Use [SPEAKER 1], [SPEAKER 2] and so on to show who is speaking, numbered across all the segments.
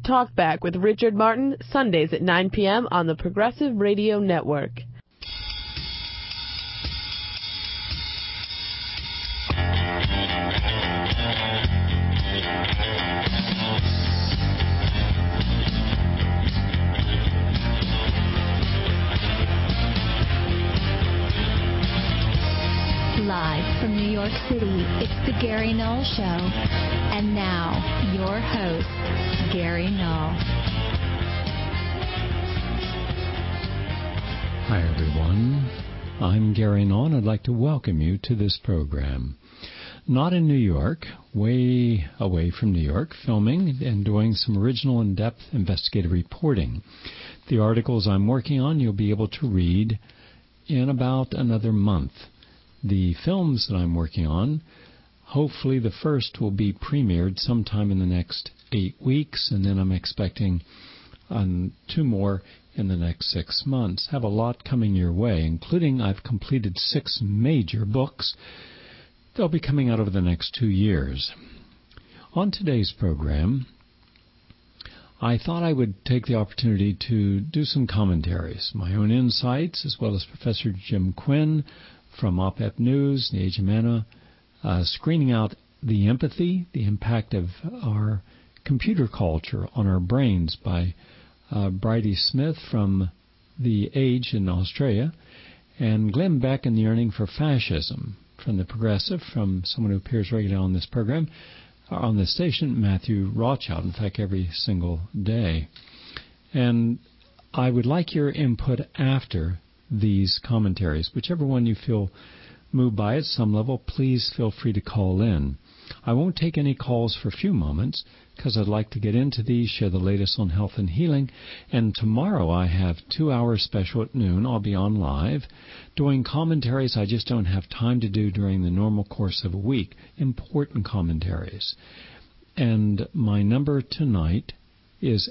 [SPEAKER 1] Talkback with Richard Martin, Sundays at 9 p.m. on the Progressive Radio Network.
[SPEAKER 2] Live from New York City, it's the Gary Null Show. And now, your host, Gary Null.
[SPEAKER 3] Hi, everyone. I'm Gary Null, and I'd like to welcome you to this program. Not in New York, way away from New York, filming and doing some original in-depth investigative reporting. The articles I'm working on you'll be able to read in about another month. The films that I'm working on, hopefully the first will be premiered sometime in the next 8 weeks, and then I'm expecting 2 more in the next 6 months. Have a lot coming your way, including I've completed 6 major books. They'll be coming out over the next 2 years. On today's program, I thought I would take the opportunity to do some commentaries, my own insights, as well as Professor Jim Quinn from Op-Ed News, the Age of Mana, screening out the empathy, the impact of our computer culture on our brains by Bridie Smith from The Age in Australia, and Glenn Beck and the Yearning for Fascism from The Progressive, from someone who appears regularly on this program, on this station, Matthew Rothschild, in fact, every single day. And I would like your input after these commentaries. Whichever one you feel moved by at some level, please feel free to call in. I won't take any calls for a few moments because I'd like to get into these, share the latest on health and healing. And tomorrow I have 2-hour special at noon. I'll be on live doing commentaries I just don't have time to do during the normal course of a week. Important commentaries. And my number tonight is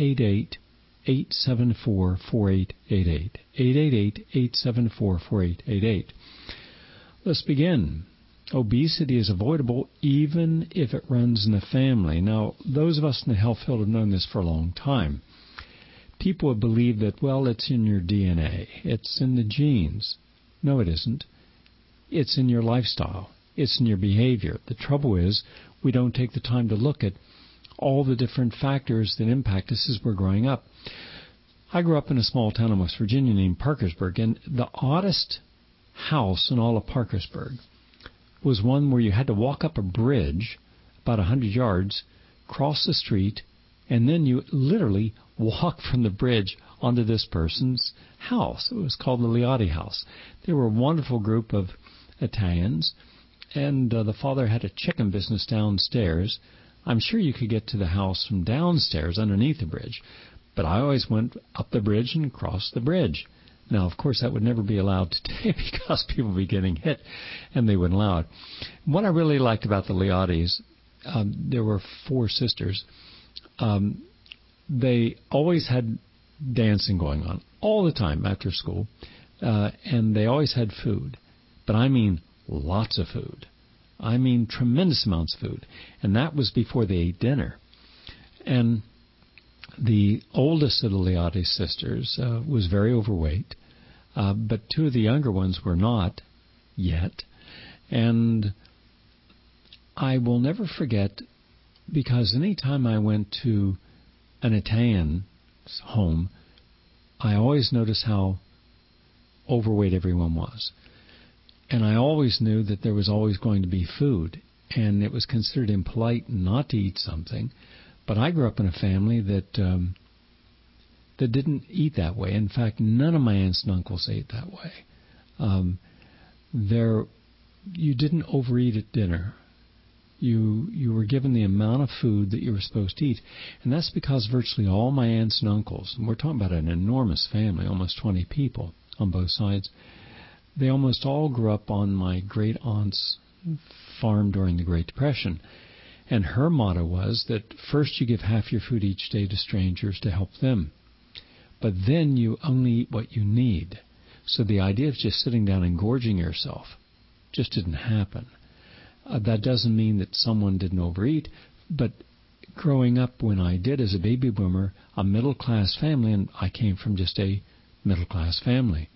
[SPEAKER 3] 888-874-4888. 888-874-4888. Let's begin. Obesity is avoidable even if it runs in the family. Now, those of us in the health field have known this for a long time. People would believe that, well, it's in your DNA. It's in the genes. No, it isn't. It's in your lifestyle. It's in your behavior. The trouble is we don't take the time to look at all the different factors that impact us as we're growing up. I grew up in a small town in West Virginia named Parkersburg, and the oddest house in all of Parkersburg was one where you had to walk up a bridge about 100 yards, cross the street, and then you literally walk from the bridge onto this person's house. It was called the Liotti House. They were a wonderful group of Italians, and the father had a chicken business downstairs. I'm sure you could get to the house from downstairs underneath the bridge, but I always went up the bridge and across the bridge. Now, of course, that would never be allowed today because people would be getting hit, and they wouldn't allow it. What I really liked about the Liottis, there were 4 sisters. They always had dancing going on all the time after school, and they always had food. But I mean lots of food. I mean tremendous amounts of food. And that was before they ate dinner. And the oldest of the Liotti sisters was very overweight, but 2 of the younger ones were not yet. And I will never forget, because any time I went to an Italian home, I always noticed how overweight everyone was. And I always knew that there was always going to be food, and it was considered impolite not to eat something. But I grew up in a family that didn't eat that way. In fact, none of my aunts and uncles ate that way. You didn't overeat at dinner. You were given the amount of food that you were supposed to eat. And that's because virtually all my aunts and uncles, and we're talking about an enormous family, almost 20 people on both sides, they almost all grew up on my great-aunt's farm during the Great Depression. And her motto was that first you give half your food each day to strangers to help them. But then you only eat what you need. So the idea of just sitting down and gorging yourself just didn't happen. That doesn't mean that someone didn't overeat, but growing up when I did as a baby boomer, a middle-class family, and I came from just a middle-class family.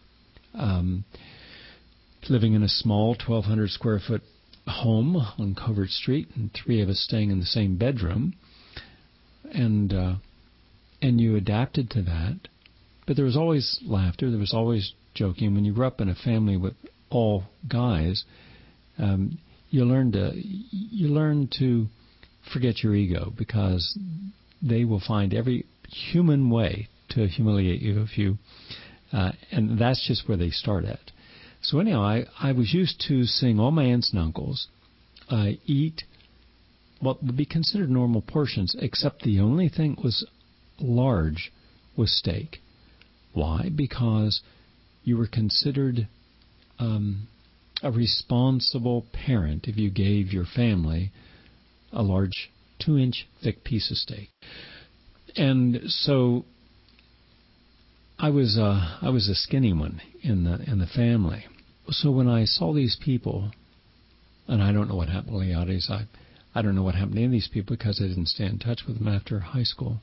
[SPEAKER 3] Living in a small 1,200 square foot home on Covert Street, and 3 of us staying in the same bedroom, and you adapted to that. But there was always laughter. There was always joking. When you grew up in a family with all guys, you learn to forget your ego, because they will find every human way to humiliate you and that's just where they start at. So anyhow, I was used to seeing all my aunts and uncles eat what would be considered normal portions, except the only thing that was large was steak. Why? Because you were considered a responsible parent if you gave your family a large 2-inch thick piece of steak. And so I was a skinny one in the family. So when I saw these people, and I don't know what happened to Leotis, I don't know what happened to any of these people because I didn't stay in touch with them after high school.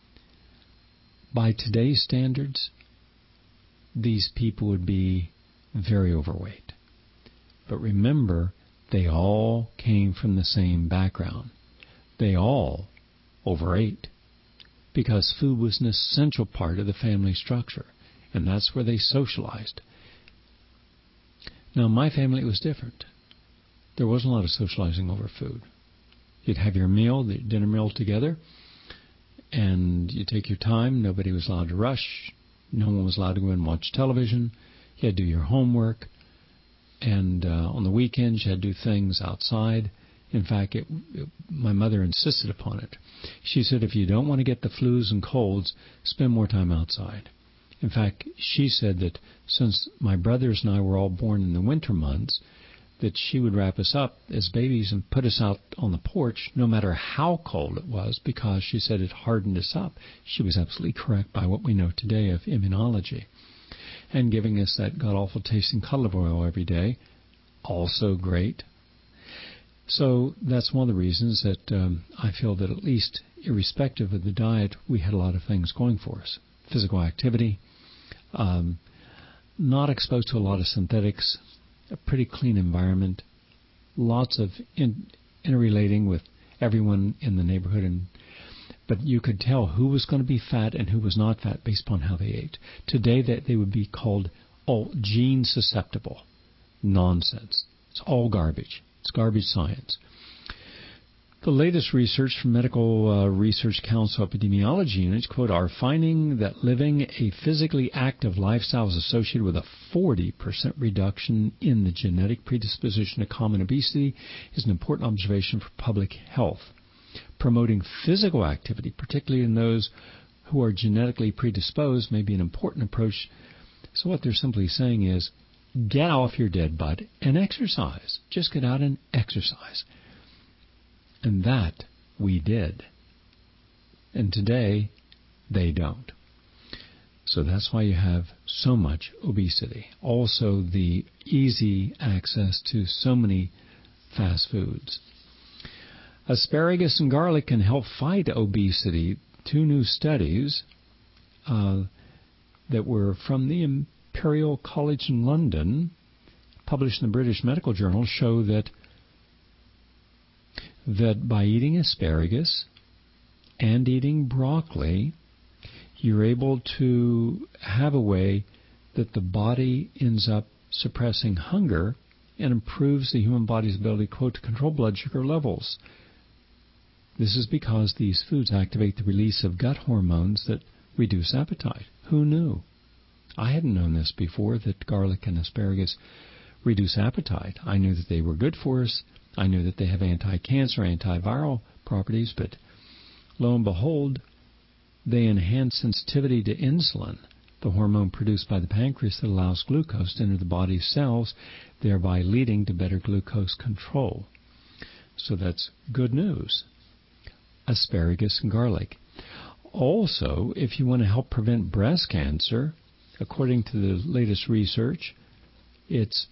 [SPEAKER 3] By today's standards, these people would be very overweight. But remember, they all came from the same background. They all overate because food was an essential part of the family structure, and that's where they socialized. Now, in my family, it was different. There wasn't a lot of socializing over food. You'd have your meal, the dinner meal together, and you take your time. Nobody was allowed to rush. No one was allowed to go and watch television. You had to do your homework. And on the weekends, you had to do things outside. In fact, my mother insisted upon it. She said, if you don't want to get the flus and colds, spend more time outside. In fact, she said that since my brothers and I were all born in the winter months, that she would wrap us up as babies and put us out on the porch no matter how cold it was, because she said it hardened us up. She was absolutely correct by what we know today of immunology. And giving us that god-awful tasting cod oil every day, also great. So that's one of the reasons that I feel that at least irrespective of the diet, we had a lot of things going for us. Physical activity, not exposed to a lot of synthetics, a pretty clean environment, lots of interrelating with everyone in the neighborhood, but you could tell who was going to be fat and who was not fat based upon how they ate. Today, they would be called gene susceptible. Nonsense. It's all garbage. It's garbage science. The latest research from Medical Research Council Epidemiology Units, quote, are finding that living a physically active lifestyle is associated with a 40% reduction in the genetic predisposition to common obesity is an important observation for public health. Promoting physical activity, particularly in those who are genetically predisposed, may be an important approach. So what they're simply saying is, get off your dead butt and exercise. Just get out and exercise. And that we did. And today, they don't. So that's why you have so much obesity. Also, the easy access to so many fast foods. Asparagus and garlic can help fight obesity. 2 new studies that were from the Imperial College in London, published in the British Medical Journal, show that by eating asparagus and eating broccoli, you're able to have a way that the body ends up suppressing hunger and improves the human body's ability, quote, to control blood sugar levels. This is because these foods activate the release of gut hormones that reduce appetite. Who knew? I hadn't known this before, that garlic and asparagus reduce appetite. I knew that they were good for us. I knew that they have anti-cancer, antiviral properties, but lo and behold, they enhance sensitivity to insulin, the hormone produced by the pancreas that allows glucose to enter the body's cells, thereby leading to better glucose control. So that's good news. Asparagus and garlic. Also, if you want to help prevent breast cancer, according to the latest research, it's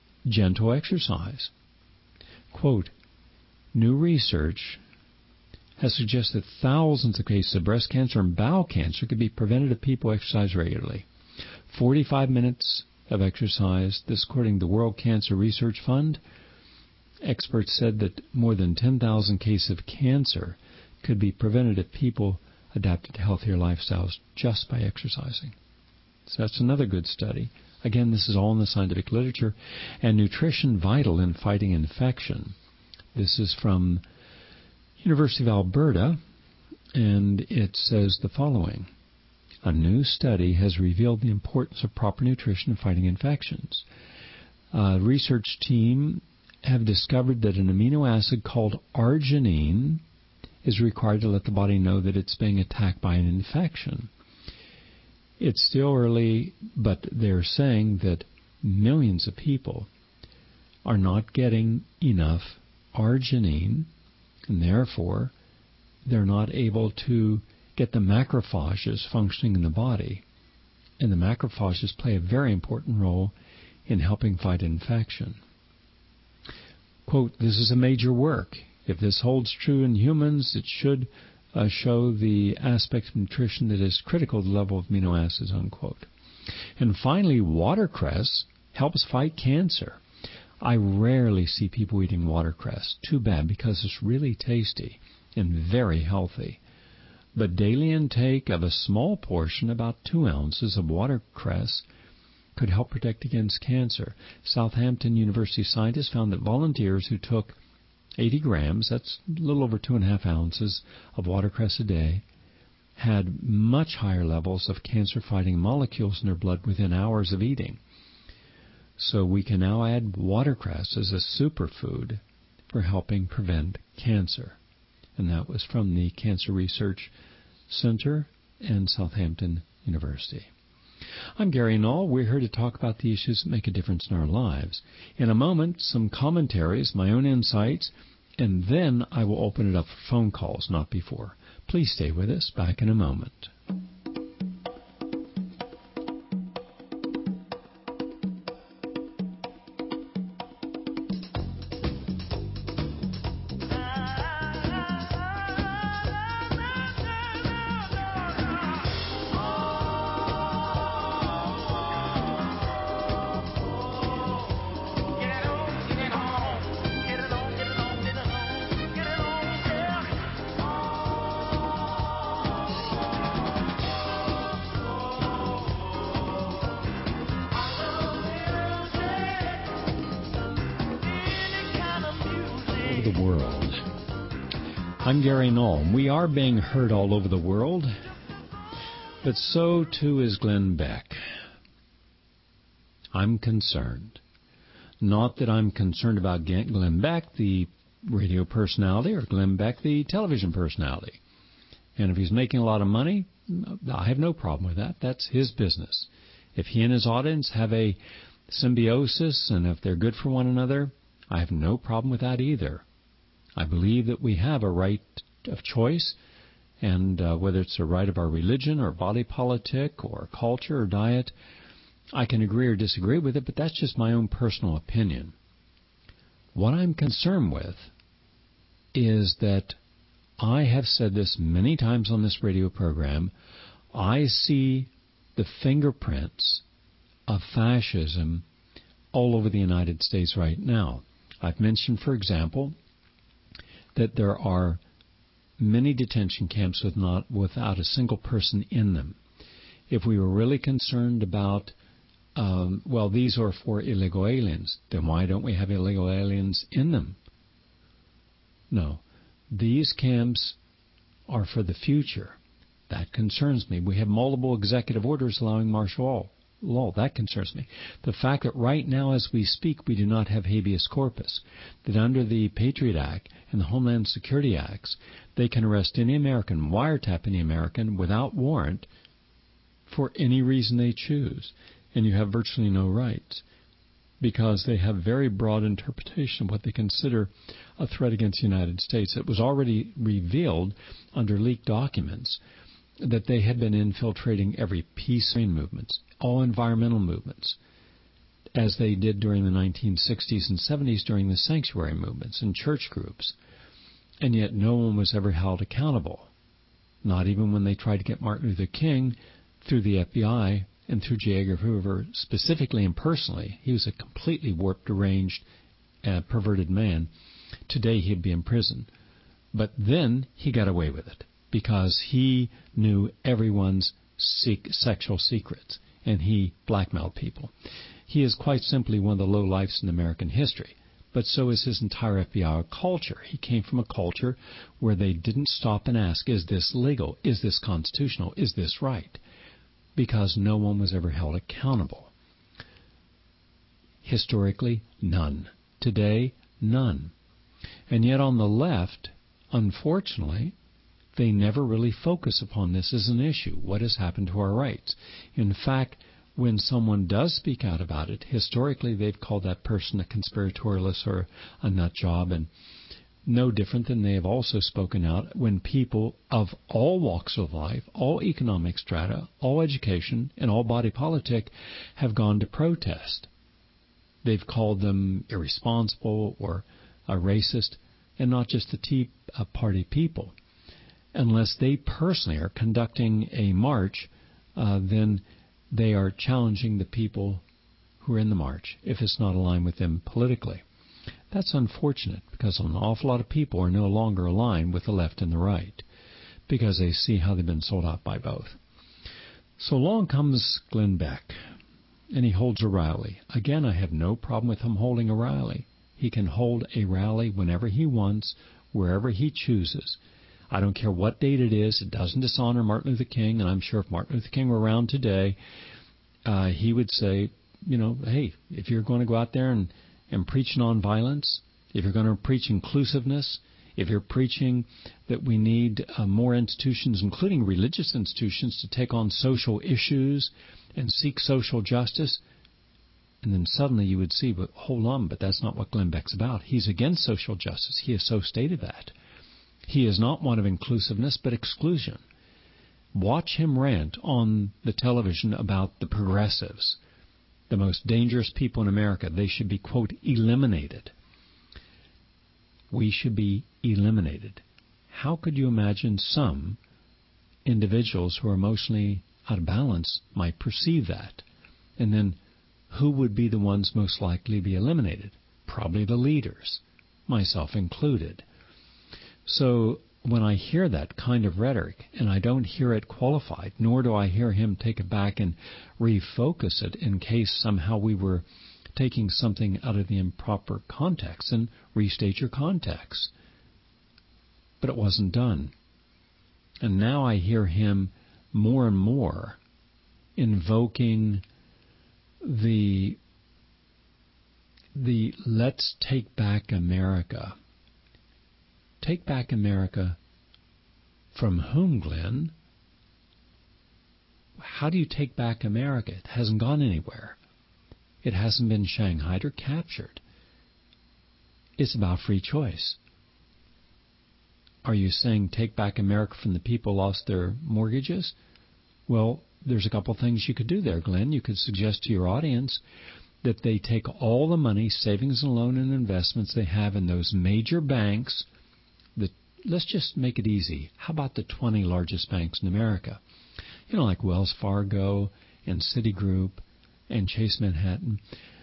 [SPEAKER 3] gentle exercise. Quote, new research has suggested thousands of cases of breast cancer and bowel cancer could be prevented if people exercise regularly. 45 minutes of exercise, this according to the World Cancer Research Fund. Experts said that more than 10,000 cases of cancer could be prevented if people adapted to healthier lifestyles just by exercising. So that's another good study. Again, this is all in the scientific literature. And nutrition vital in fighting infection. This is from University of Alberta, and it says the following. A new study has revealed the importance of proper nutrition in fighting infections. A research team have discovered that an amino acid called arginine is required to let the body know that it's being attacked by an infection. It's still early, but they're saying that millions of people are not getting enough arginine, and therefore they're not able to get the macrophages functioning in the body. And the macrophages play a very important role in helping fight infection. Quote, this is a major work. If this holds true in humans, it should show the aspect of nutrition that is critical to the level of amino acids, unquote. And finally, watercress helps fight cancer. I rarely see people eating watercress. Too bad, because it's really tasty and very healthy. But daily intake of a small portion, about 2 ounces of watercress, could help protect against cancer. Southampton University scientists found that volunteers who took 80 grams, that's a little over 2.5 ounces of watercress a day, had much higher levels of cancer-fighting molecules in their blood within hours of eating. So we can now add watercress as a superfood for helping prevent cancer. And that was from the Cancer Research Center and Southampton University. I'm Gary Null. We're here to talk about the issues that make a difference in our lives. In a moment, some commentaries, my own insights, and then I will open it up for phone calls, not before. Please stay with us. Back in a moment. The world. I'm Gary Null. We are being heard all over the world, but so too is Glenn Beck. I'm concerned. Not that I'm concerned about Glenn Beck, the radio personality, or Glenn Beck, the television personality. And if he's making a lot of money, I have no problem with that. That's his business. If he and his audience have a symbiosis and if they're good for one another, I have no problem with that either. I believe that we have a right of choice, and whether it's a right of our religion or body politic or culture or diet, I can agree or disagree with it, but that's just my own personal opinion. What I'm concerned with is that I have said this many times on this radio program. I see the fingerprints of fascism all over the United States right now. I've mentioned, for example, that there are many detention camps without a single person in them. If we were really concerned about, these are for illegal aliens, then why don't we have illegal aliens in them? No. These camps are for the future. That concerns me. We have multiple executive orders allowing martial law. That concerns me. The fact that right now as we speak we do not have habeas corpus, that under the Patriot Act and the Homeland Security Acts they can arrest any American, wiretap any American without warrant for any reason they choose, and you have virtually no rights because they have very broad interpretation of what they consider a threat against the United States. It was already revealed under leaked documents that they had been infiltrating every peace movements, all environmental movements, as they did during the 1960s and 70s during the sanctuary movements and church groups. And yet no one was ever held accountable, not even when they tried to get Martin Luther King through the FBI and through J. Edgar Hoover specifically and personally. He was a completely warped, deranged, perverted man. Today he'd be in prison. But then he got away with it because he knew everyone's sexual secrets, and he blackmailed people. He is quite simply one of the low-lifes in American history. But so is his entire FBI culture. He came from a culture where they didn't stop and ask, is this legal? Is this constitutional? Is this right? Because no one was ever held accountable. Historically, none. Today, none. And yet on the left, unfortunately, they never really focus upon this as an issue. What has happened to our rights? In fact, when someone does speak out about it, historically they've called that person a conspiratorialist or a nut job, and no different than they have also spoken out when people of all walks of life, all economic strata, all education, and all body politic have gone to protest. They've called them irresponsible or a racist, and not just the Tea Party people. Unless they personally are conducting a march, then they are challenging the people who are in the march if it's not aligned with them politically. That's unfortunate because an awful lot of people are no longer aligned with the left and the right because they see how they've been sold out by both. So along comes Glenn Beck, and he holds a rally. Again, I have no problem with him holding a rally. He can hold a rally whenever he wants, wherever he chooses. I don't care what date it is. It doesn't dishonor Martin Luther King, and I'm sure if Martin Luther King were around today, he would say, hey, if you're going to go out there and preach nonviolence, if you're going to preach inclusiveness, if you're preaching that we need more institutions, including religious institutions, to take on social issues and seek social justice, and then suddenly you would see, but hold on, but that's not what Glenn Beck's about. He's against social justice. He has so stated that. He is not one of inclusiveness, but exclusion. Watch him rant on the television about the progressives, the most dangerous people in America. They should be, quote, eliminated. We should be eliminated. How could you imagine some individuals who are emotionally out of balance might perceive that? And then who would be the ones most likely to be eliminated? Probably the leaders, myself included. So when I hear that kind of rhetoric, and I don't hear it qualified, nor do I hear him take it back and refocus it in case somehow we were taking something out of the improper context, and restate your context. But it wasn't done. And now I hear him more and more invoking the let's take back America. Take back America from whom, Glenn? How do you take back America? It hasn't gone anywhere. It hasn't been shanghaied or captured. It's about free choice. Are you saying take back America from the people who lost their mortgages? Well, there's a couple things you could do there, Glenn. You could suggest to your audience that they take all the money, savings and loan and investments they have in those major banks. Let's just make it easy. How about the 20 largest banks in America? Like Wells Fargo and Citigroup and Chase Manhattan.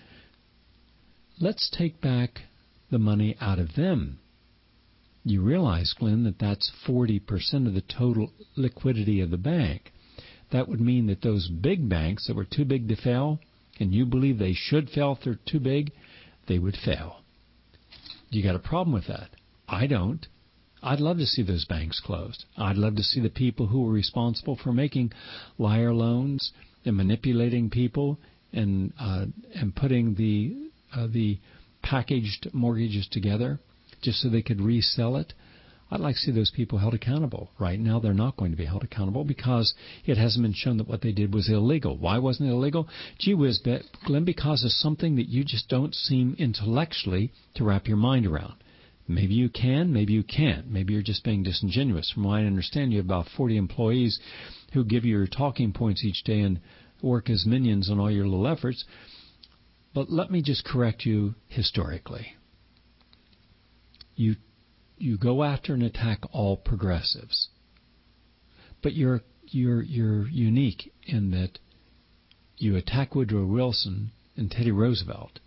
[SPEAKER 3] Let's take back the money out of them. You realize, Glenn, that that's 40% of the total liquidity of the bank. That would mean that those big banks that were too big to fail, and you believe they should fail if they're too big, they would fail. You got a problem with that? I don't. I'd love to see those banks closed. I'd love to see the people who were responsible for making liar loans and manipulating people and putting the packaged mortgages together just so they could resell it. I'd like to see those people held accountable. Right now, they're not going to be held accountable because it hasn't been shown that what they did was illegal. Why wasn't it illegal? Gee whiz, Glenn, because of something that you just don't seem intellectually to wrap your mind around. Maybe you can, maybe you can't. Maybe you're just being disingenuous. From what I understand, you have about 40 employees who give you your talking points each day and work as minions on all your little efforts. But let me just correct you historically. You you go after and attack all progressives. But you're unique in that you attack Woodrow Wilson and Teddy Roosevelt.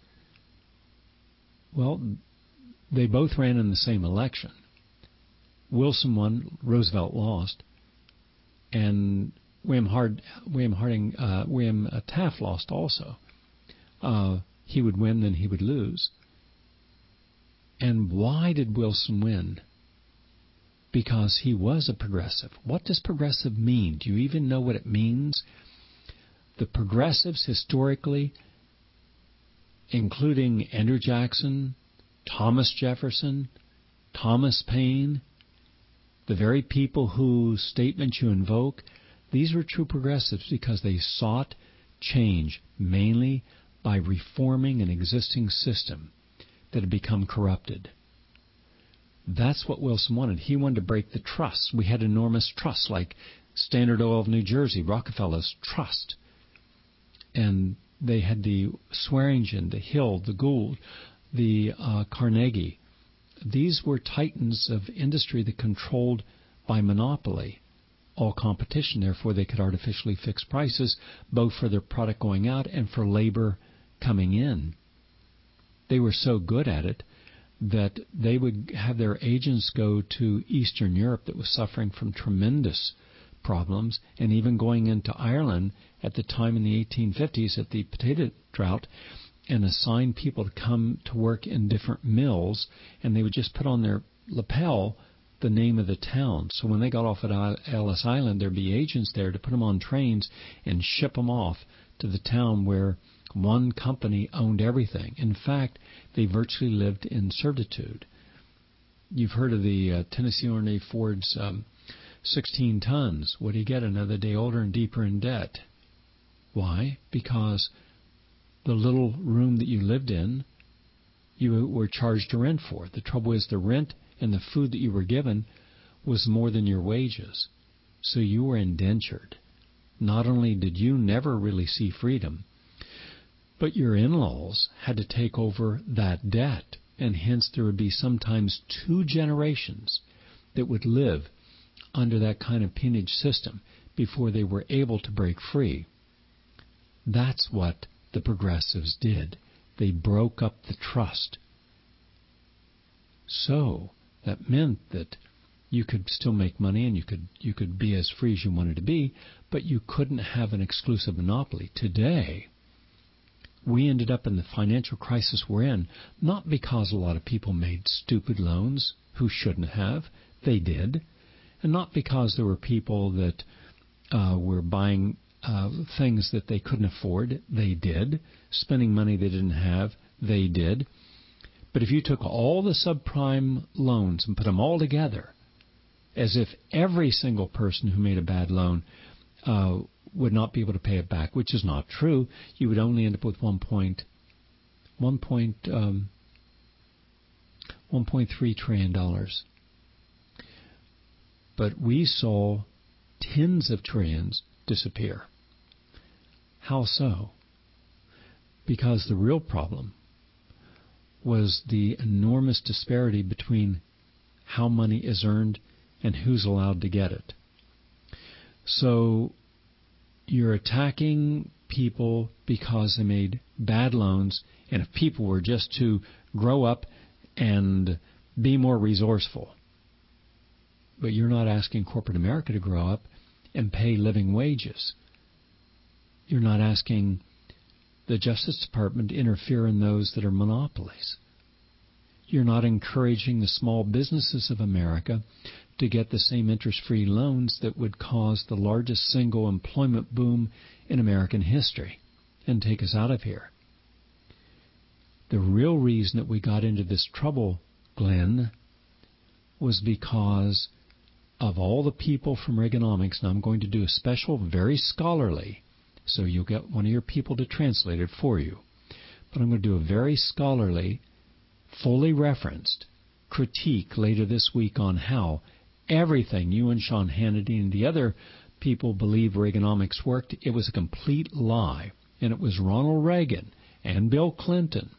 [SPEAKER 3] Well, they both ran in the same election. Wilson won, Roosevelt lost, and William Taft lost also. He would win, then he would lose. And why did Wilson win? Because he was a progressive. What does progressive mean? Do you even know what it means? The progressives historically, including Andrew Jackson, Thomas Jefferson, Thomas Paine, the very people whose statements you invoke, these were true progressives because they sought change mainly by reforming an existing system that had become corrupted. That's what Wilson wanted. He wanted to break the trusts. We had enormous trusts like Standard Oil of New Jersey, Rockefeller's trust. And they had the Swearingen, the Hill, the Gould, the Carnegie. These were titans of industry that controlled by monopoly all competition. Therefore, they could artificially fix prices both for their product going out and for labor coming in. They were so good at it that they would have their agents go to Eastern Europe that was suffering from tremendous problems, and even going into Ireland at the time in the 1850s at the potato drought, and assign people to come to work in different mills, and they would just put on their lapel the name of the town. So when they got off at Ellis Island, there'd be agents there to put them on trains and ship them off to the town where one company owned everything. In fact, they virtually lived in servitude. You've heard of the Tennessee Ornate Ford's 16 tons. What do you get? Another day older and deeper in debt. Why? Because the little room that you lived in, you were charged a rent for. The trouble is the rent and the food that you were given was more than your wages. So you were indentured. Not only did you never really see freedom, but your in-laws had to take over that debt, and hence there would be sometimes 2 generations that would live under that kind of peonage system before they were able to break free. That's what the progressives did. They broke up the trust. So that meant that you could still make money and you could be as free as you wanted to be, but you couldn't have an exclusive monopoly. Today, we ended up in the financial crisis we're in, not because a lot of people made stupid loans who shouldn't have. They did. And not because there were people that were buying things that they couldn't afford. They did. Spending money they didn't have. They did. But if you took all the subprime loans and put them all together, as if every single person who made a bad loan would not be able to pay it back, which is not true, you would only end up with $1.3 trillion. But we saw tens of trillions disappear. How so? Because the real problem was the enormous disparity between how money is earned and who's allowed to get it. So you're attacking people because they made bad loans, and if people were just to grow up and be more resourceful. But you're not asking corporate America to grow up and pay living wages. You're not asking the Justice Department to interfere in those that are monopolies. You're not encouraging the small businesses of America to get the same interest-free loans that would cause the largest single employment boom in American history and take us out of here. The real reason that we got into this trouble, Glenn, was because of all the people from Reaganomics, and I'm going to do a special, very scholarly, so you'll get one of your people to translate it for you. But I'm going to do a very scholarly, fully referenced critique later this week on how everything you and Sean Hannity and the other people believe Reaganomics worked, it was a complete lie. And it was Ronald Reagan and Bill Clinton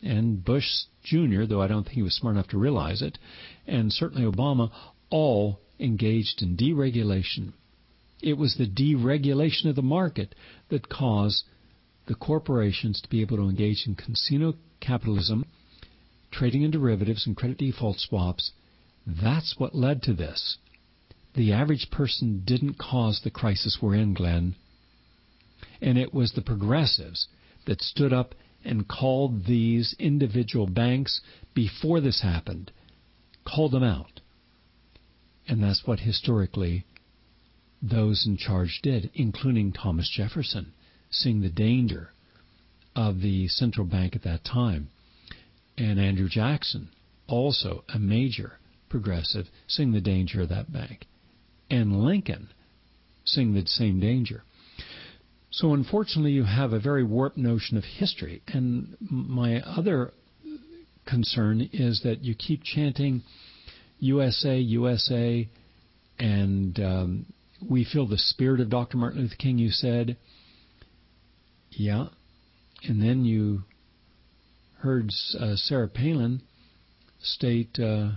[SPEAKER 3] and Bush Jr., though I don't think he was smart enough to realize it, and certainly Obama, all engaged in deregulation. It was the deregulation of the market that caused the corporations to be able to engage in casino capitalism, trading in derivatives and credit default swaps. That's what led to this. The average person didn't cause the crisis we're in, Glenn. And it was the progressives that stood up and called these individual banks before this happened, called them out. And that's what historically those in charge did, including Thomas Jefferson, seeing the danger of the central bank at that time. And Andrew Jackson, also a major progressive, seeing the danger of that bank. And Lincoln, seeing the same danger. So unfortunately, you have a very warped notion of history. And my other concern is that you keep chanting USA, USA, and we feel the spirit of Dr. Martin Luther King, you said. Yeah. And then you heard Sarah Palin state to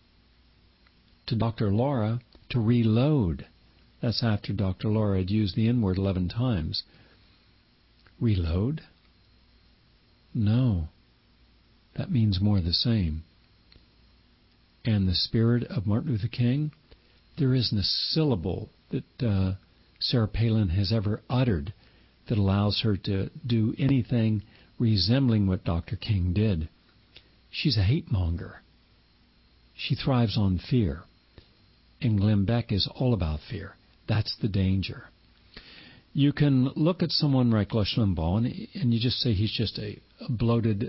[SPEAKER 3] Dr. Laura to reload. That's after Dr. Laura had used the N-word 11 times. Reload? No. That means more of the same. And the spirit of Martin Luther King, there isn't a syllable that Sarah Palin has ever uttered that allows her to do anything resembling what Dr. King did. She's a hate monger. She thrives on fear. And Glenn Beck is all about fear. That's the danger. You can look at someone like Rush Limbaugh and you just say he's just a bloated,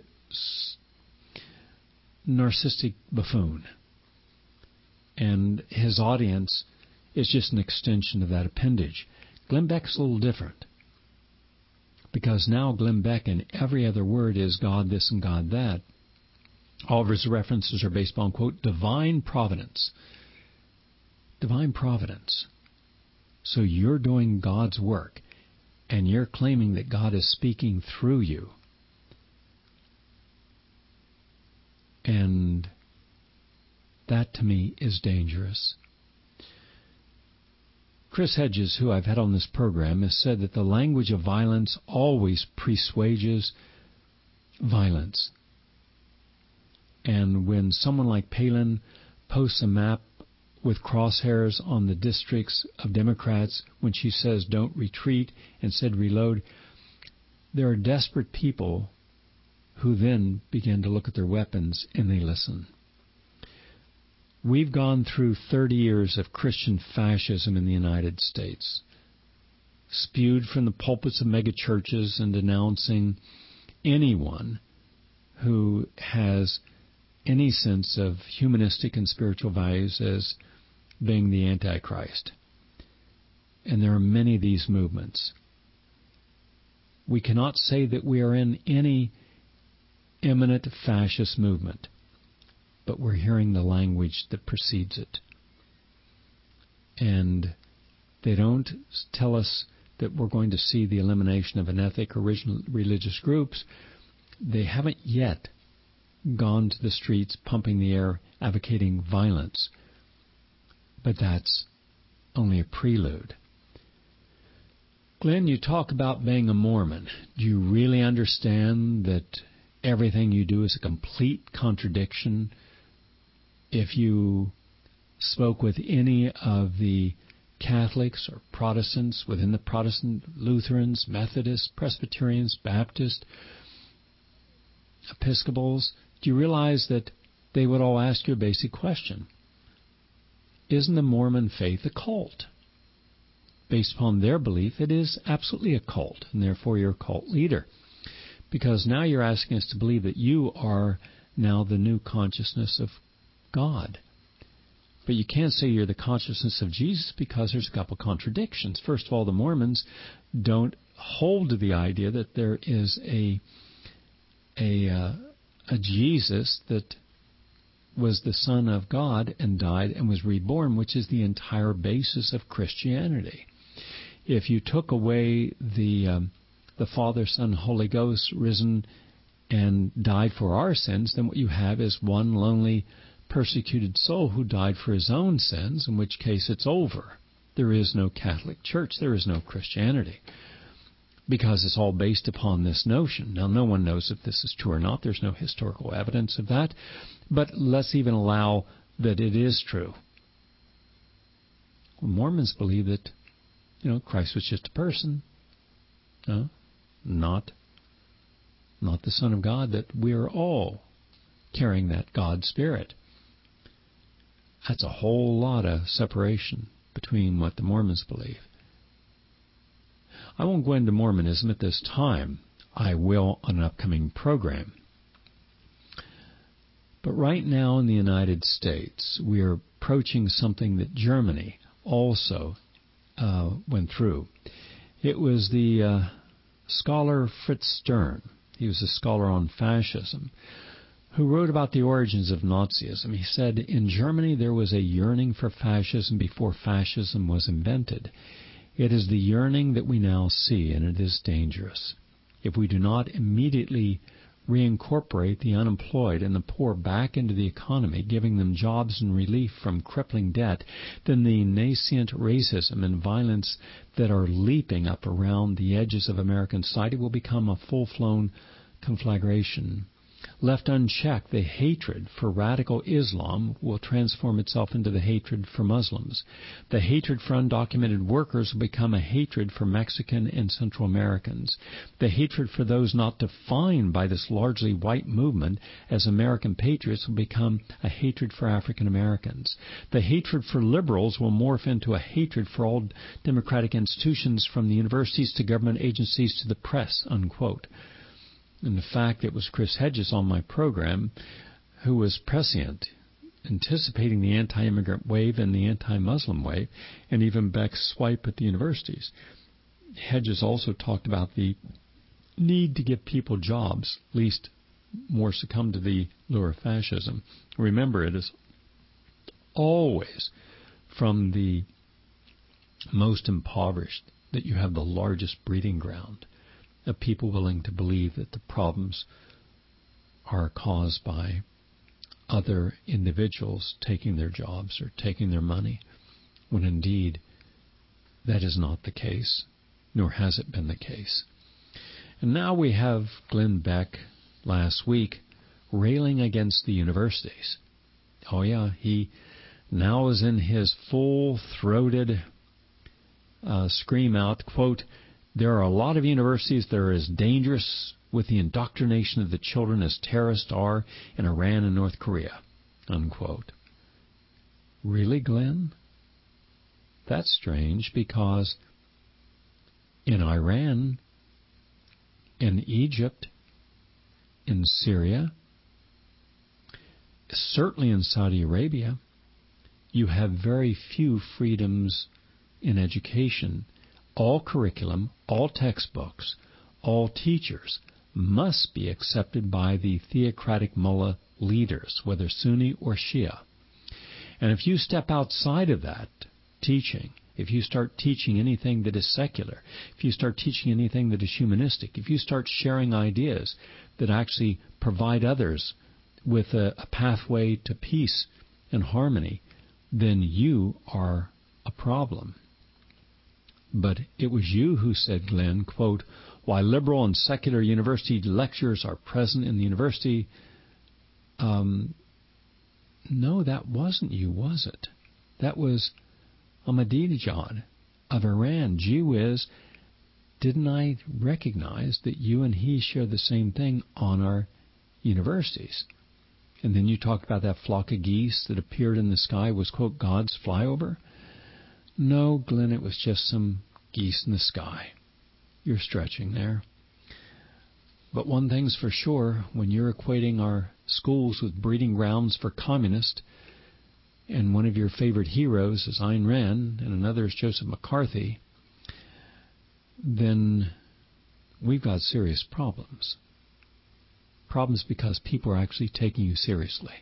[SPEAKER 3] narcissistic buffoon. And his audience is just an extension of that appendage. Glenn Beck's a little different. Because now Glenn Beck in every other word is God this and God that. All of his references are based on, quote, divine providence. Divine providence. So you're doing God's work, and you're claiming that God is speaking through you. And that, to me, is dangerous. Chris Hedges, who I've had on this program, has said that the language of violence always presages violence. And when someone like Palin posts a map with crosshairs on the districts of Democrats when she says don't retreat and said reload, there are desperate people who then begin to look at their weapons and they listen. We've gone through 30 years of Christian fascism in the United States, spewed from the pulpits of megachurches and denouncing anyone who has any sense of humanistic and spiritual values as being the Antichrist. And there are many of these movements. We cannot say that we are in any imminent fascist movement, but we're hearing the language that precedes it. And they don't tell us that we're going to see the elimination of an ethnic or religious groups. They haven't yet gone to the streets, pumping the air, advocating violence. But that's only a prelude. Glenn, you talk about being a Mormon. Do you really understand that everything you do is a complete contradiction? If you spoke with any of the Catholics or Protestants within the Protestant, Lutherans, Methodists, Presbyterians, Baptists, Episcopals, do you realize that they would all ask you a basic question? Isn't the Mormon faith a cult? Based upon their belief, it is absolutely a cult, and therefore you're a cult leader. Because now you're asking us to believe that you are now the new consciousness of God. But you can't say you're the consciousness of Jesus because there's a couple contradictions. First of all, the Mormons don't hold to the idea that there is a Jesus that was the Son of God and died and was reborn, which is the entire basis of Christianity. If you took away the Father, Son, Holy Ghost risen and died for our sins, then what you have is one lonely, persecuted soul who died for his own sins, in which case it's over. There is no Catholic Church. There is no Christianity, because it's all based upon this notion. Now, no one knows if this is true or not. There's no historical evidence of that. But let's even allow that it is true. Well, Mormons believe that, Christ was just a person. No, not the Son of God, that we are all carrying that God Spirit. That's a whole lot of separation between what the Mormons believe. I won't go into Mormonism at this time. I will on an upcoming program. But right now in the United States, we are approaching something that Germany also went through. It was the scholar Fritz Stern. He was a scholar on fascism, who wrote about the origins of Nazism. He said, in Germany there was a yearning for fascism before fascism was invented. It is the yearning that we now see, and it is dangerous. If we do not immediately reincorporate the unemployed and the poor back into the economy, giving them jobs and relief from crippling debt, then the nascent racism and violence that are leaping up around the edges of American society will become a full-blown conflagration. Left unchecked, the hatred for radical Islam will transform itself into the hatred for Muslims. The hatred for undocumented workers will become a hatred for Mexican and Central Americans. The hatred for those not defined by this largely white movement as American patriots will become a hatred for African Americans. The hatred for liberals will morph into a hatred for all democratic institutions, from the universities to government agencies to the press, unquote. And the fact it was Chris Hedges on my program who was prescient, anticipating the anti-immigrant wave and the anti-Muslim wave, and even Beck's swipe at the universities. Hedges also talked about the need to give people jobs, lest more succumb to the lure of fascism. Remember, it is always from the most impoverished that you have the largest breeding ground of people willing to believe that the problems are caused by other individuals taking their jobs or taking their money, when indeed that is not the case, nor has it been the case. And now we have Glenn Beck last week railing against the universities. Oh yeah, he now is in his full-throated scream out, quote, "There are a lot of universities that are as dangerous with the indoctrination of the children as terrorists are in Iran and North Korea," unquote. Really, Glenn? That's strange, because in Iran, in Egypt, in Syria, certainly in Saudi Arabia, you have very few freedoms in education. All curriculum, all textbooks, all teachers must be accepted by the theocratic mullah leaders, whether Sunni or Shia. And if you step outside of that teaching, if you start teaching anything that is secular, if you start teaching anything that is humanistic, if you start sharing ideas that actually provide others with a pathway to peace and harmony, then you are a problem. But it was you who said, Glenn, quote, "Why liberal and secular university lectures are present in the university." No, that wasn't you, was it? That was Ahmadinejad of Iran. Gee whiz, didn't I recognize that you and he share the same thing on our universities? And then you talked about that flock of geese that appeared in the sky was, quote, God's flyover. No, Glenn, it was just some geese in the sky. You're stretching there. But one thing's for sure, when you're equating our schools with breeding grounds for communists, and one of your favorite heroes is Ayn Rand, and another is Joseph McCarthy, then we've got serious problems. Problems because people are actually taking you seriously.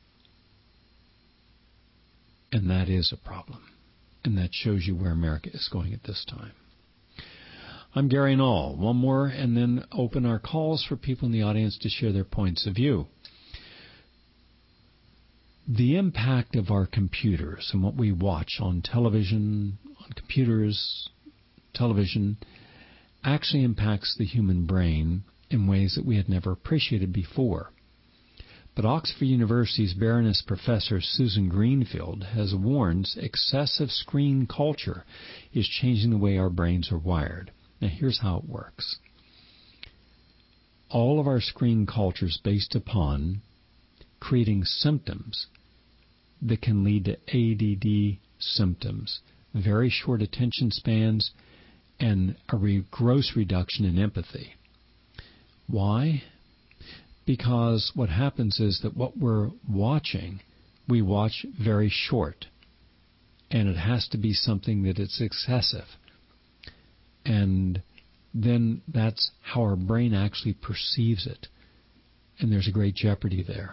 [SPEAKER 3] And that is a problem. And that shows you where America is going at this time. I'm Gary Null. One more, and then open our calls for people in the audience to share their points of view. The impact of our computers and what we watch on television, on computers, television, actually impacts the human brain in ways that we had never appreciated before. But Oxford University's Baroness Professor Susan Greenfield has warned excessive screen culture is changing the way our brains are wired. Now here's how it works. All of our screen culture is based upon creating symptoms that can lead to ADD symptoms, very short attention spans, and a gross reduction in empathy. Why? Because what happens is that what we're watching, we watch very short. And it has to be something that is excessive. And then that's how our brain actually perceives it. And there's a great jeopardy there.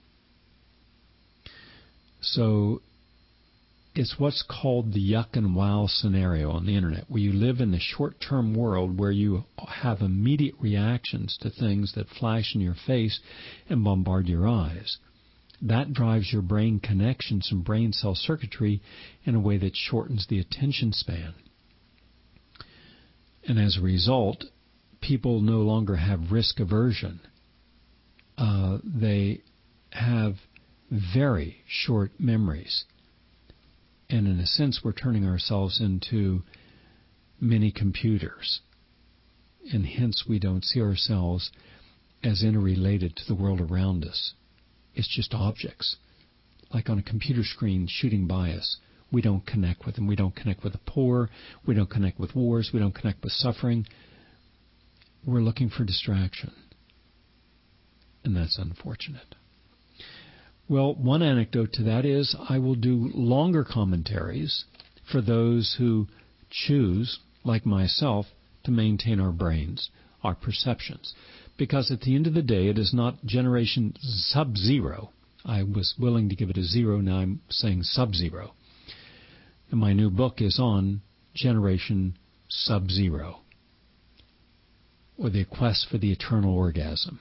[SPEAKER 3] So it's what's called the yuck and wow scenario on the internet, where you live in the short-term world where you have immediate reactions to things that flash in your face and bombard your eyes. That drives your brain connections and brain cell circuitry in a way that shortens the attention span. And as a result, people no longer have risk aversion. They have very short memories. And in a sense, we're turning ourselves into mini computers. And hence, we don't see ourselves as interrelated to the world around us. It's just objects. Like on a computer screen shooting by us. We don't connect with them. We don't connect with the poor. We don't connect with wars. We don't connect with suffering. We're looking for distraction. And that's unfortunate. Well, one anecdote to that is I will do longer commentaries for those who choose, like myself, to maintain our brains, our perceptions. Because at the end of the day, it is not generation sub-zero. I was willing to give it a 0, now I'm saying sub-zero. And my new book is on generation sub-zero, or the quest for the eternal orgasm.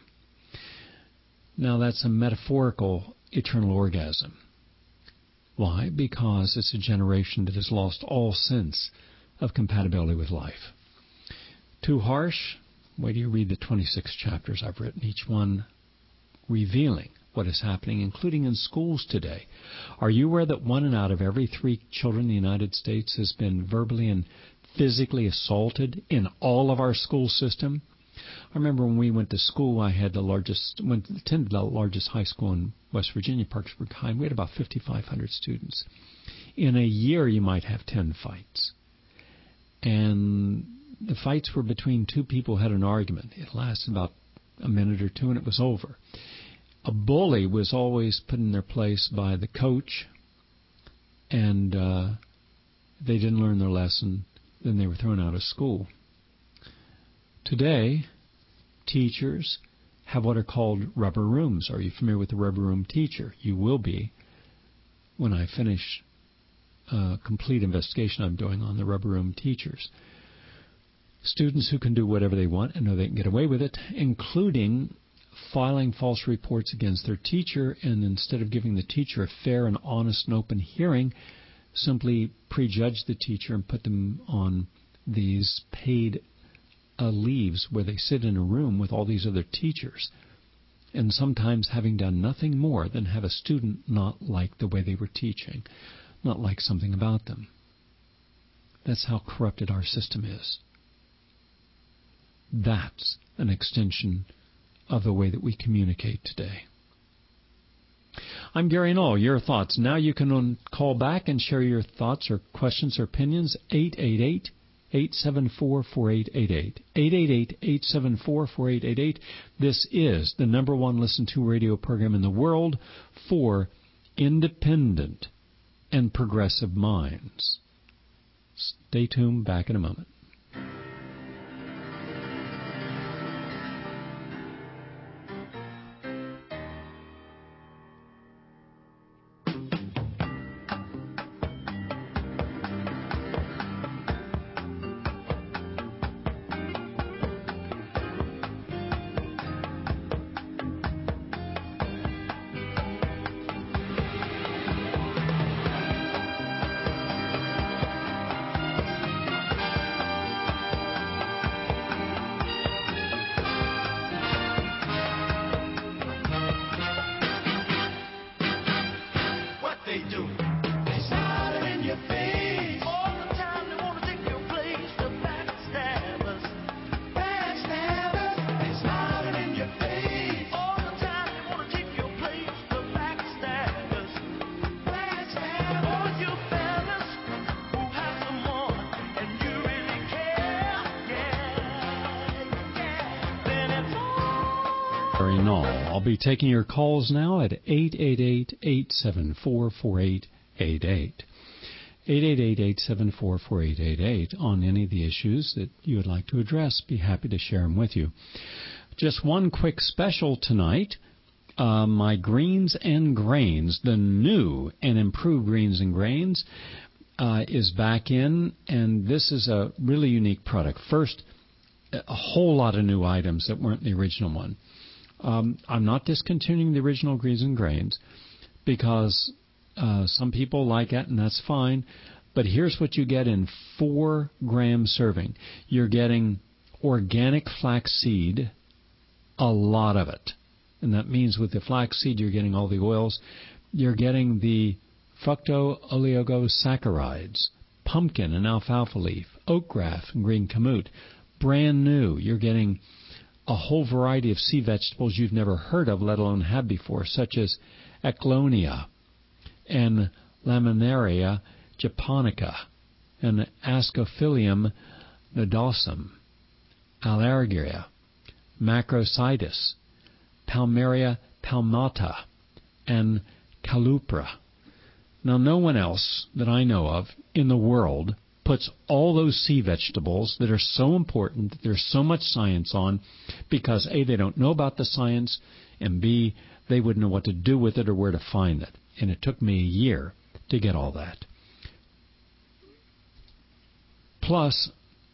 [SPEAKER 3] Now that's a metaphorical eternal orgasm. Why? Because it's a generation that has lost all sense of compatibility with life. Too harsh? Wait till you read the 26 chapters I've written, each one revealing what is happening, including in schools today. Are you aware that 1 out of every 3 children in the United States has been verbally and physically assaulted in all of our school system? I remember when we went to school, I had attended the largest high school in West Virginia, Parkersburg High, and we had about 5,500 students. In a year, you might have 10 fights. And the fights were between 2 people who had an argument. It lasted about a minute or 2, and it was over. A bully was always put in their place by the coach, and they didn't learn their lesson. Then they were thrown out of school. Today, teachers have what are called rubber rooms. Are you familiar with the rubber room teacher? You will be when I finish a complete investigation I'm doing on the rubber room teachers. Students who can do whatever they want and know they can get away with it, including filing false reports against their teacher, and instead of giving the teacher a fair and honest and open hearing, simply prejudge the teacher and put them on these paid leaves where they sit in a room with all these other teachers, and sometimes having done nothing more than have a student not like the way they were teaching, not like something about them. That's how corrupted our system is. That's an extension of the way that we communicate today. I'm Gary Null. Your thoughts. Now you can call back and share your thoughts or questions or opinions. 888-874-4888. 888-874-4888. This is the #1 listened to radio program in the world for independent and progressive minds. Stay tuned. Back in a moment. Gary Null. I'll be taking your calls now at 888-874-4888. 888-874-4888 on any of the issues that you would like to address. Be happy to share them with you. Just one quick special tonight. My Greens and Grains, the new and improved Greens and Grains, is back in, and this is a really unique product. First, a whole lot of new items that weren't the original one. I'm not discontinuing the original Greens and Grains because some people like it, and that's fine. But here's what you get in 4-gram serving. You're getting organic flaxseed, a lot of it. And that means with the flaxseed, you're getting all the oils. You're getting the fructooligosaccharides, pumpkin and alfalfa leaf, oatgrass and green kamut. Brand new. You're getting a whole variety of sea vegetables you've never heard of, let alone had before, such as Ecklonia and Laminaria japonica and Ascophilium nodosum, Allergia, Macrositis, Palmaria palmata, and Calupra. Now, no one else that I know of in the world puts all those sea vegetables that are so important, that there's so much science on, because A, they don't know about the science, and B, they wouldn't know what to do with it or where to find it. And it took me a year to get all that. Plus,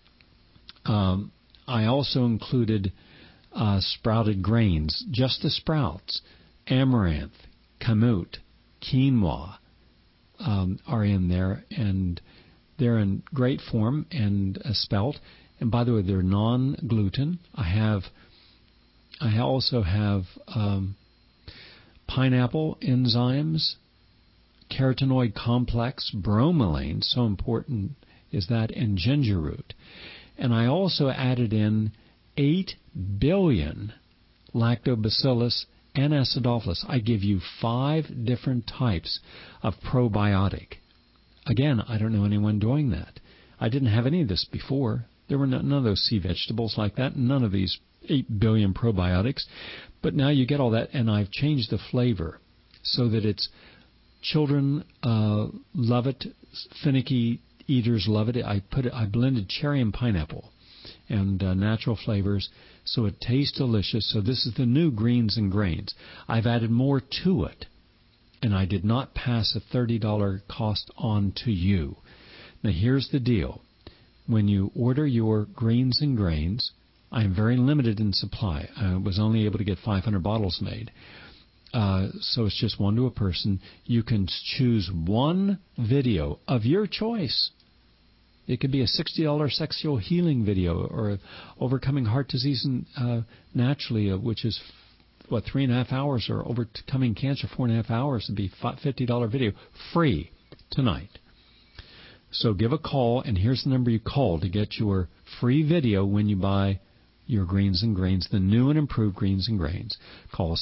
[SPEAKER 3] I also included sprouted grains, just the sprouts. Amaranth, kamut, quinoa are in there, and they're in great form and spelt. And by the way, they're non-gluten. I also have pineapple enzymes, carotenoid complex, bromelain, so important is that, and ginger root. And I also added in 8 billion lactobacillus and acidophilus. I give you 5 different types of probiotic. Again, I don't know anyone doing that. I didn't have any of this before. There were none of those sea vegetables like that, none of these 8 billion probiotics. But now you get all that, and I've changed the flavor so that it's children love it, finicky eaters love it. I blended cherry and pineapple and natural flavors, so it tastes delicious. So this is the new Greens and Grains. I've added more to it, and I did not pass a $30 cost on to you. Now here's the deal. When you order your Greens and Grains, I am very limited in supply. I was only able to get 500 bottles made. So it's just one to a person. You can choose one video of your choice. It could be a $60 sexual healing video, or overcoming heart disease naturally, which is, 3.5 hours, or overcoming cancer 4.5 hours. It'd be $50 video, free tonight. So give a call, and here's the number you call to get your free video when you buy your Greens and Grains, the new and improved Greens and Grains. Call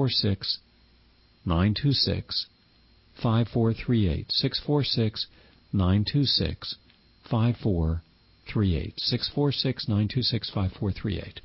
[SPEAKER 3] 646-926-5438. 646-926-5438. 646-926-5438.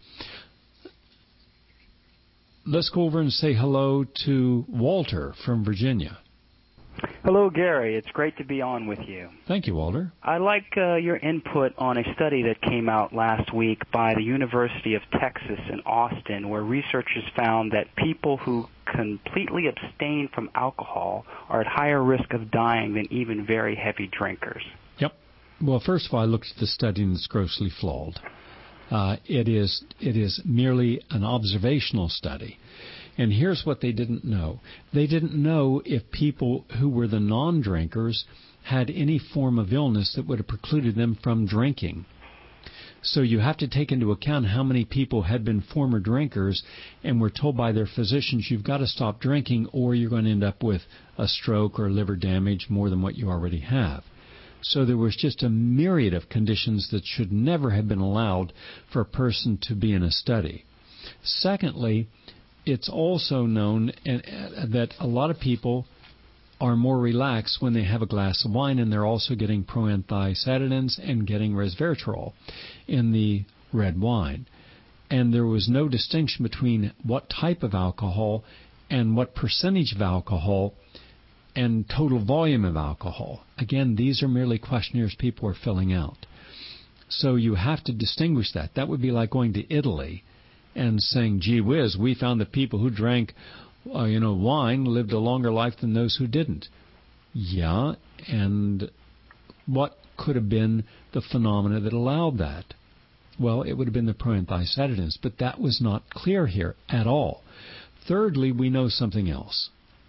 [SPEAKER 3] Let's go over and say hello to Walter from Virginia.
[SPEAKER 4] Hello, Gary. It's great to be on with you.
[SPEAKER 3] Thank you, Walter.
[SPEAKER 4] I like your input on a study that came out last week by the University of Texas in Austin, where researchers found that people who completely abstain from alcohol are at higher risk of dying than even very heavy drinkers.
[SPEAKER 3] Yep. Well, first of all, I looked at the study, and it's grossly flawed. It is merely an observational study. And here's what they didn't know. They didn't know if people who were the non-drinkers had any form of illness that would have precluded them from drinking. So you have to take into account how many people had been former drinkers and were told by their physicians, you've got to stop drinking or you're going to end up with a stroke or liver damage more than what you already have. So there was just a myriad of conditions that should never have been allowed for a person to be in a study. Secondly, it's also known that a lot of people are more relaxed when they have a glass of wine, and they're also getting proanthocyanidins and getting resveratrol in the red wine. and there was no distinction between what type of alcohol and what percentage of alcohol and total volume of alcohol. Again, these are merely questionnaires people are filling out. So you have to distinguish that. That would be like going to Italy and saying, gee whiz, we found that people who drank wine lived a longer life than those who didn't. Yeah, and what could have been the phenomena that allowed that? Well, it would have been the proanthiocytidins, but that was not clear here at all. Thirdly, we know something else.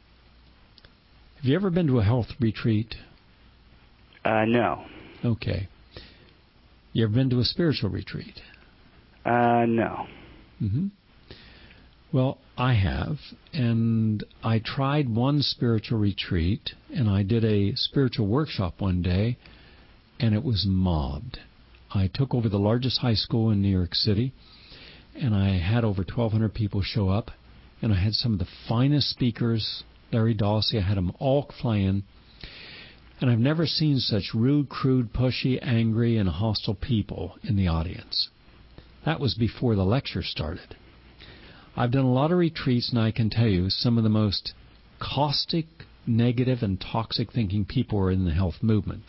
[SPEAKER 3] Have you ever been to a health retreat?
[SPEAKER 4] No.
[SPEAKER 3] Okay. You ever been to a spiritual retreat?
[SPEAKER 4] No.
[SPEAKER 3] Mm-hmm. Well, I have, and I tried one spiritual retreat, and I did a spiritual workshop one day, and it was mobbed. I took over the largest high school in New York City, and I had over 1,200 people show up, and I had some of the finest speakers. Larry Dawsey, I had them all fly in, and I've never seen such rude, crude, pushy, angry, and hostile people in the audience. That was before the lecture started. I've done a lot of retreats, and I can tell you some of the most caustic, negative, and toxic thinking people are in the health movement.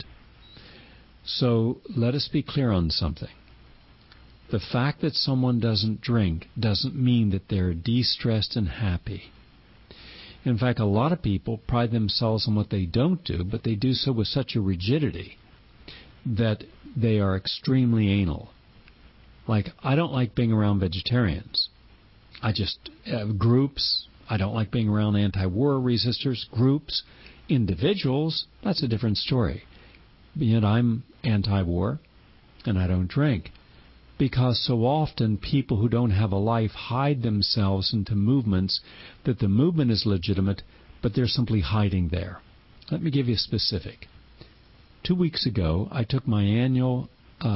[SPEAKER 3] So let us be clear on something. The fact that someone doesn't drink doesn't mean that they're de-stressed and happy. In fact, a lot of people pride themselves on what they don't do, but they do so with such a rigidity that they are extremely anal. Like, I don't like being around vegetarians. I just groups. I don't like being around anti-war resistors. Groups, individuals, that's a different story. Yet I'm anti-war, and I don't drink. Because so often people who don't have a life hide themselves into movements that the movement is legitimate, but they're simply hiding there. Let me give you a specific. 2 weeks ago, I took my annual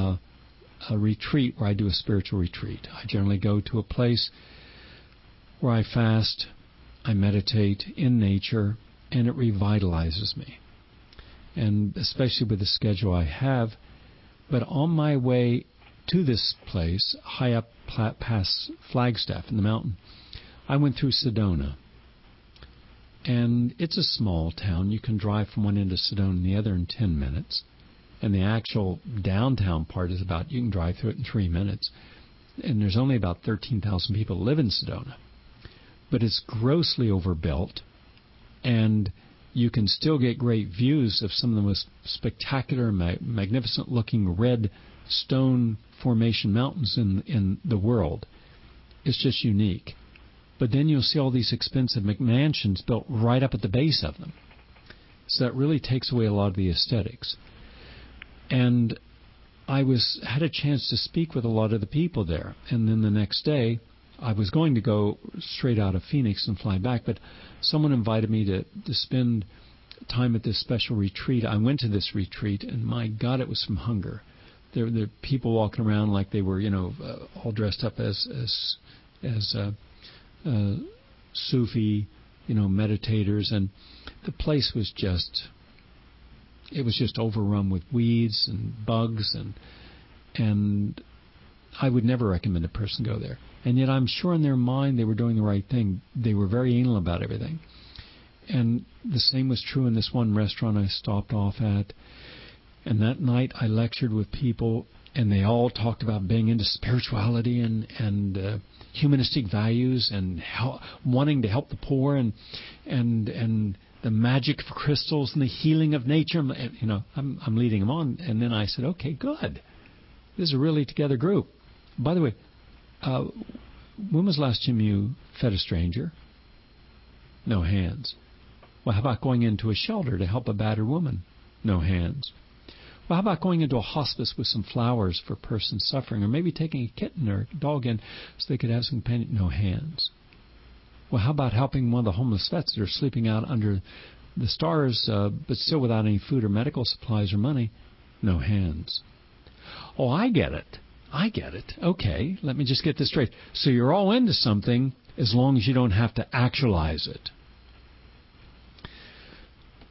[SPEAKER 3] a retreat where I do a spiritual retreat. I generally go to a place where I fast, I meditate in nature, and it revitalizes me. And especially with the schedule I have. But on my way to this place, high up past Flagstaff in the mountain, I went through Sedona. And it's a small town. You can drive from one end of Sedona and the other in 10 minutes. And the actual downtown part is about, you can drive through it in 3 minutes. And there's only about 13,000 people who live in Sedona. But it's grossly overbuilt. And you can still get great views of some of the most spectacular, magnificent-looking red stone formation mountains in the world. It's just unique. But then you'll see all these expensive McMansions built right up at the base of them. So that really takes away a lot of the aesthetics. And I had a chance to speak with a lot of the people there. And then the next day, I was going to go straight out of Phoenix and fly back, but someone invited me to spend time at this special retreat. I went to this retreat, and my God, it was from hunger. There were people walking around like they were, all dressed up as Sufi, meditators, and the place was just overrun with weeds and bugs, and I would never recommend a person go there. And yet I'm sure in their mind they were doing the right thing. They were very anal about everything. And the same was true in this one restaurant I stopped off at. And that night I lectured with people, and they all talked about being into spirituality and humanistic values and wanting to help the poor and the magic of crystals and the healing of nature. I'm leading them on. And then I said, okay, good. This is a really together group. By the way, when was the last time you fed a stranger? No hands. Well, how about going into a shelter to help a battered woman? No hands. Well, how about going into a hospice with some flowers for a person suffering, or maybe taking a kitten or a dog in so they could have some companion? No hands. Well, how about helping one of the homeless vets that are sleeping out under the stars, but still without any food or medical supplies or money? No hands. Oh, I get it. Okay, let me just get this straight. So you're all into something as long as you don't have to actualize it.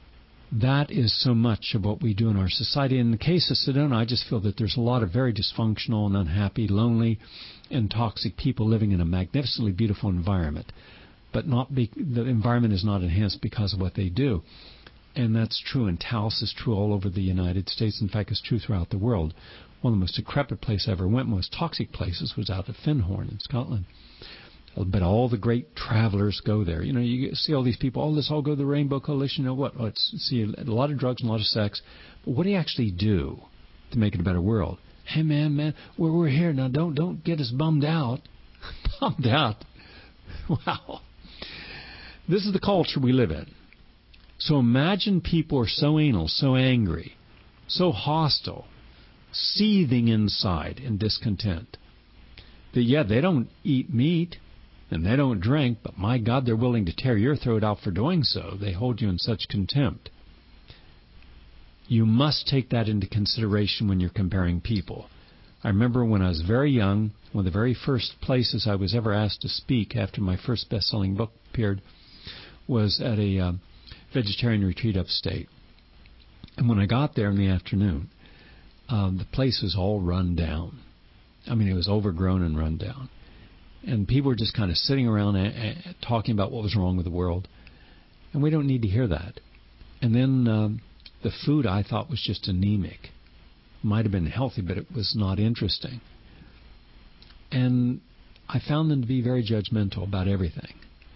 [SPEAKER 3] that is so much of what we do in our society. In the case of Sedona, I just feel that there's a lot of very dysfunctional and unhappy, lonely, and toxic people living in a magnificently beautiful environment. But the environment is not enhanced because of what they do. And that's true in Taos, is true all over the United States. In fact, it's true throughout the world. One of the most decrepit places I ever went, most toxic places, was out at Findhorn in Scotland. But all the great travelers go there. You know, you see all these people, let's all go to the Rainbow Coalition. You know what? Let's see a lot of drugs and a lot of sex. But what do you actually do to make it a better world? Hey, man, we're here. Now, don't get us bummed out. Bummed out? Wow. This is the culture we live in. So imagine people are so anal, so angry, so hostile, seething inside in discontent, that, yeah, they don't eat meat and they don't drink, but my God, they're willing to tear your throat out for doing so. They hold you in such contempt. You must take that into consideration when you're comparing people. I remember when I was very young, one of the very first places I was ever asked to speak after my first best-selling book appeared was at a vegetarian retreat upstate. And when I got there in the afternoon, the place was all run down. I mean, it was overgrown and run down. And people were just kind of sitting around talking about what was wrong with the world. And we don't need to hear that. And then the food, I thought, was just anemic. Might have been healthy, but it was not interesting. And I found them to be very judgmental about everything.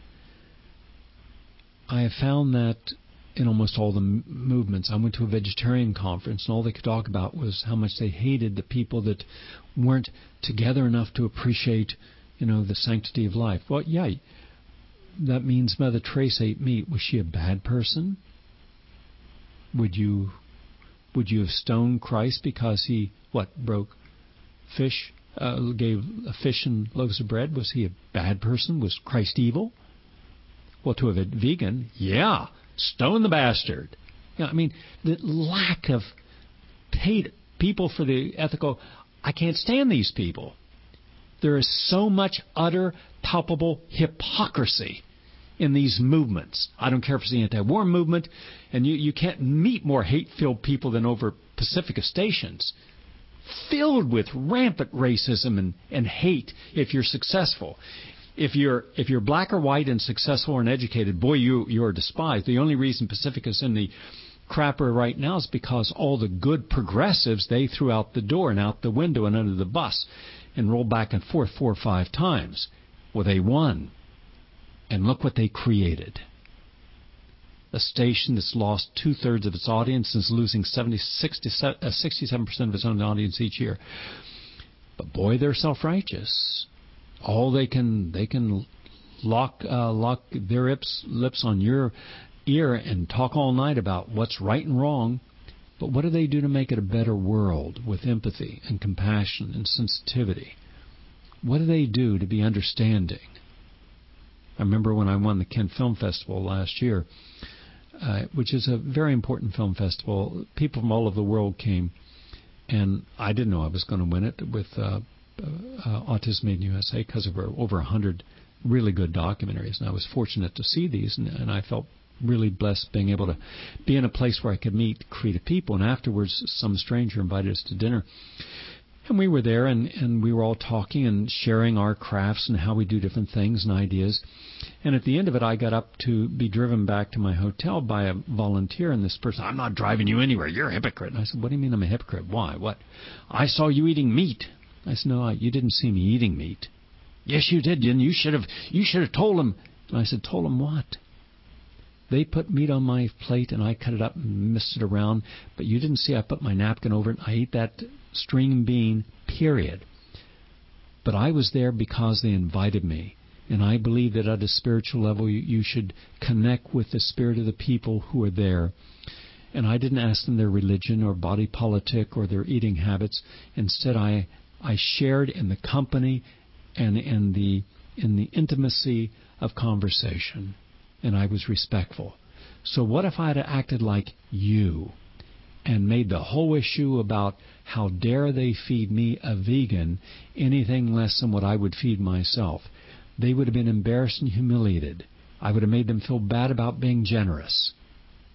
[SPEAKER 3] I have found that in almost all the movements. I went to a vegetarian conference, and all they could talk about was how much they hated the people that weren't together enough to appreciate, the sanctity of life. Well, yeah, that means Mother Teresa ate meat. Was she a bad person? Would you have stoned Christ because he, broke fish, gave a fish and loaves of bread? Was he a bad person? Was Christ evil? Well, to a vegan, yeah, stone the bastard. The lack of people for the ethical, I can't stand these people. There is so much utter, palpable hypocrisy in these movements. I don't care if it's the anti-war movement, and you can't meet more hate-filled people than over Pacifica stations, filled with rampant racism and hate if you're successful. If you're black or white and successful and educated, boy, you are despised. The only reason Pacifica's in the crapper right now is because all the good progressives they threw out the door and out the window and under the bus and rolled back and forth 4 or 5 times. Well, they won. And look what they created. A station that's lost 2/3 of its audience and is losing 67% of its own audience each year. But boy, they're self-righteous. All they can lock their lips on your ear and talk all night about what's right and wrong. But what do they do to make it a better world with empathy and compassion and sensitivity? What do they do to be understanding? I remember when I won the Kent Film Festival last year, which is a very important film festival. People from all over the world came, and I didn't know I was going to win it with Autism Made in USA because of over 100 really good documentaries, and I was fortunate to see these, and I felt really blessed being able to be in a place where I could meet creative people. And afterwards, some stranger invited us to dinner, and we were there, and we were all talking and sharing our crafts and how we do different things and ideas. And at the end of it, I got up to be driven back to my hotel by a volunteer, and this person, "I'm not driving you anywhere. You're a hypocrite." And I said, "What do you mean I'm a hypocrite? Why? What? I saw you eating meat." I said, "No, you didn't see me eating meat." "Yes, you did, didn't you? You should have told him." And I said, "Told him what?" "They put meat on my plate, and I cut it up and mixed it around, but you didn't see I put my napkin over it. I ate that string bean, period." But I was there because they invited me, and I believe that at a spiritual level you should connect with the spirit of the people who are there. And I didn't ask them their religion or body politic or their eating habits. Instead, I shared in the company and in the intimacy of conversation, and I was respectful. So what if I had acted like you and made the whole issue about how dare they feed me, a vegan, anything less than what I would feed myself? They would have been embarrassed and humiliated. I would have made them feel bad about being generous.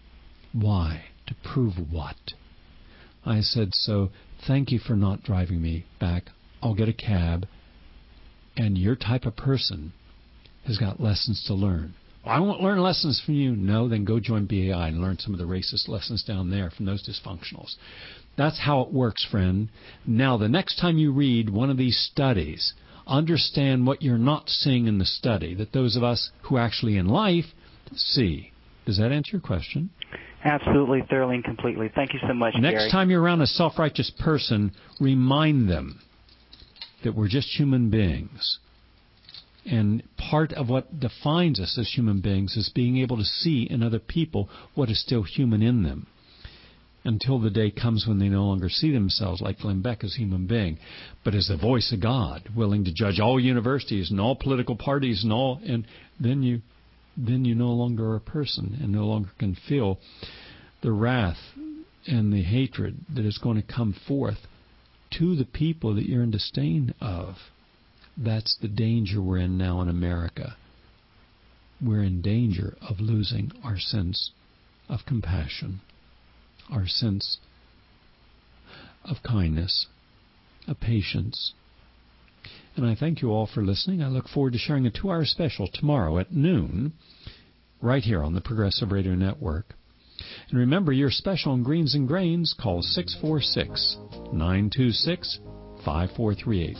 [SPEAKER 3] Why? To prove what? I said, so thank you for not driving me back. I'll get a cab. And your type of person has got lessons to learn. Well, I won't learn lessons from you. No, then go join BAI and learn some of the racist lessons down there from those dysfunctionals. That's how it works, friend. Now, the next time you read one of these studies, understand what you're not seeing in the study, that those of us who actually in life see. Does that answer your question?
[SPEAKER 4] Absolutely, thoroughly and completely. Thank you so much, Gary.
[SPEAKER 3] Next time you're around a self-righteous person, remind them that we're just human beings. And part of what defines us as human beings is being able to see in other people what is still human in them, until the day comes when they no longer see themselves like Glenn Beck as a human being, but as the voice of God, willing to judge all universities and all political parties and then you no longer are a person and no longer can feel the wrath and the hatred that is going to come forth to the people that you're in disdain of. That's the danger we're in now in America. We're in danger of losing our sense of compassion, our sense of kindness, of patience. And I thank you all for listening. I look forward to sharing a 2-hour special tomorrow at noon, right here on the Progressive Radio Network. And remember, you're special in Greens and Grains. Call 646-926-5438.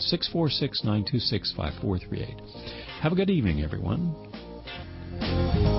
[SPEAKER 3] 646-926-5438. Have a good evening, everyone.